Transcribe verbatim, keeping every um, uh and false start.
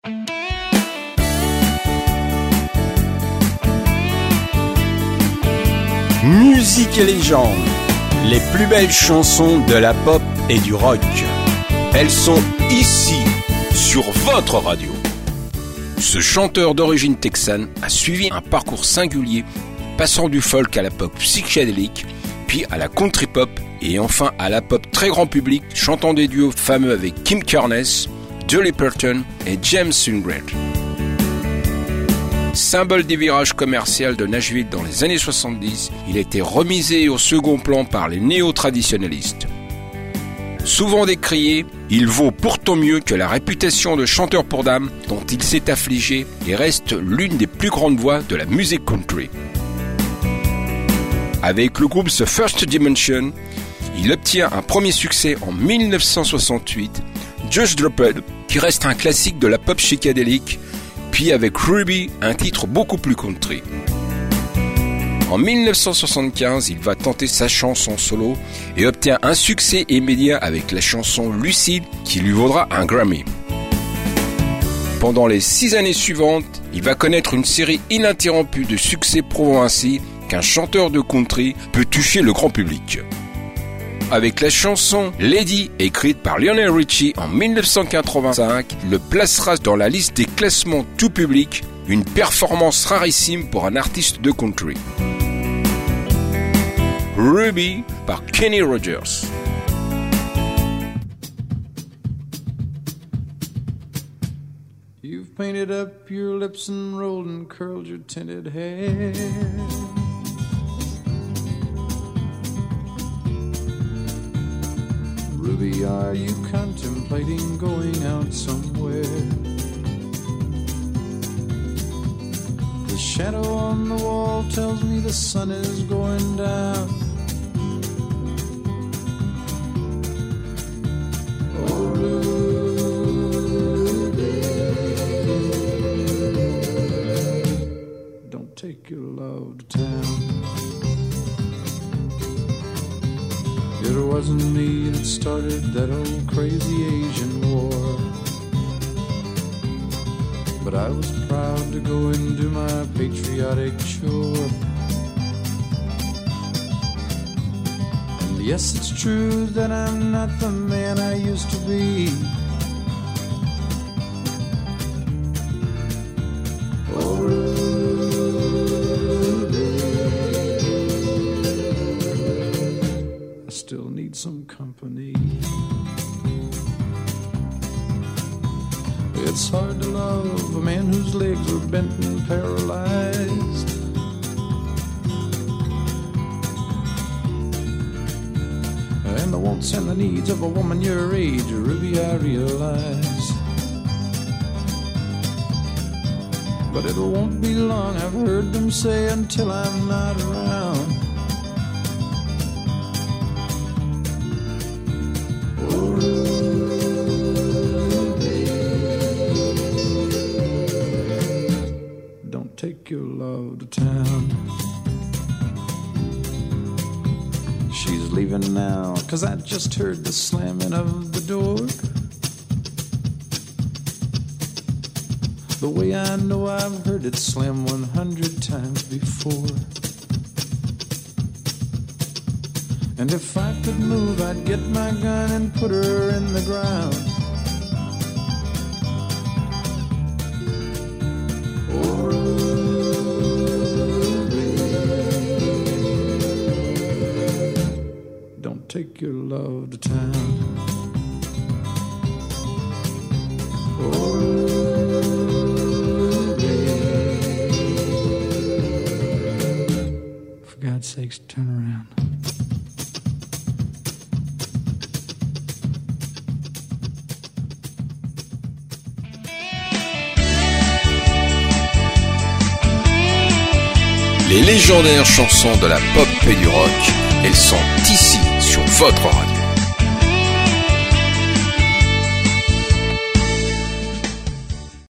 Musique et légende, les plus belles chansons de la pop et du rock. Elles sont ici, sur votre radio. Ce chanteur d'origine texane a suivi un parcours singulier, passant du folk à la pop psychédélique, puis à la country pop et enfin à la pop très grand public, chantant des duos fameux avec Kim Carnes, Dolly Parton et James Ingram. Symbole des virages commerciaux de Nashville dans les années soixante-dix, il a été remisé au second plan par les néo-traditionnalistes. Souvent décrié, il vaut pourtant mieux que la réputation de chanteur pour dames dont il s'est affligé et reste l'une des plus grandes voix de la musique country. Avec le groupe The First Dimension, il obtient un premier succès en dix-neuf cent soixante-huit, Just Dropped, qui reste un classique de la pop psychédélique, puis avec Ruby, un titre beaucoup plus country. En dix-neuf cent soixante-quinze, il va tenter sa chance en solo et obtient un succès immédiat avec la chanson Lucide qui lui vaudra un Grammy. Pendant les six années suivantes, il va connaître une série ininterrompue de succès prouvant ainsi qu'un chanteur de country peut toucher le grand public. Avec la chanson Lady, écrite par Lionel Richie en dix-neuf cent quatre-vingt-cinq, le placera dans la liste des classements tout public, une performance rarissime pour un artiste de country. Ruby par Kenny Rogers. You've painted up your lips and rolled and curled your tinted hair. Ruby, are you contemplating going out somewhere? The shadow on the wall tells me the sun is going down. Oh, Ruby, don't take your love to town. It wasn't me that started that old crazy Asian war, but I was proud to go and do my patriotic chore. And yes, it's true that I'm not the man I used to be. Oh, still need some company. It's hard to love a man whose legs are bent and paralyzed, and the wants and the needs of a woman your age, Ruby, I realize. But it won't be long, I've heard them say, until I'm not around. Take your love to town. She's leaving now, 'cause I just heard the slamming of the door. The way I know I've heard it slam one hundred times before. And if I could move, I'd get my gun and put her in the ground. Take your love to town. Oh, for God's sakes, turn around. Les légendaires chansons de la pop et du rock, elles sont ici sur votre radio.